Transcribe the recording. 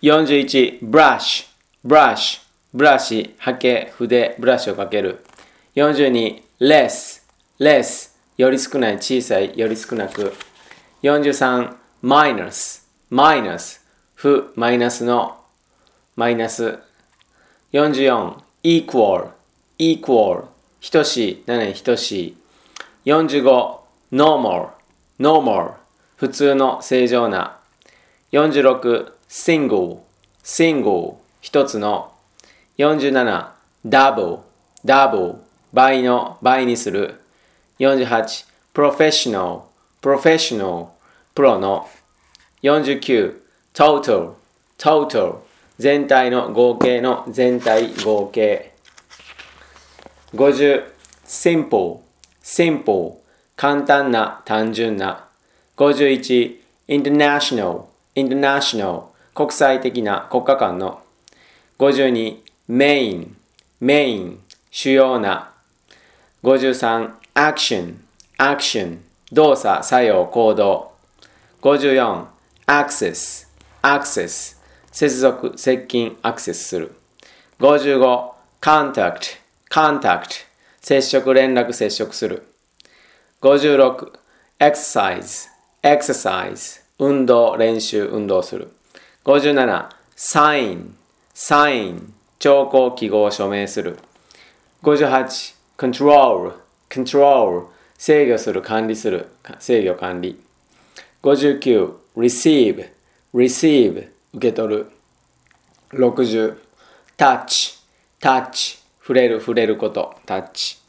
41、ブラシ、ブラシ、ブラシ、ハケ、筆、ブラシをかける。42、レス、レス、より少ない、小さい、より少なく。43、マイナス、マイナス、負、マイナスの、マイナス。44、equal、equal、等しい、何々等しい。45、normal、normal、普通の、正常な。46、single、single、一つの。47、double、double、倍の、倍にする。48、professional、professional、プロの。49、total、total、全体の合計の全体合計。50、simple、simple、簡単な、単純な。51、international、international、国際的な、国家間の。52、main、main、主要な。53、action、action、動作、作用、行動。54、access、access、接続、接近、アクセスする。55、contact、contact、接触、連絡、接触する。56、exercise、exercise、運動、練習、運動する。57、sign、sign、兆候、記号、署名する。58、control、control、制御する、管理する、制御、管理。59、receive、receive、受け取る。60、touch、touch、触れる、触れること、touch。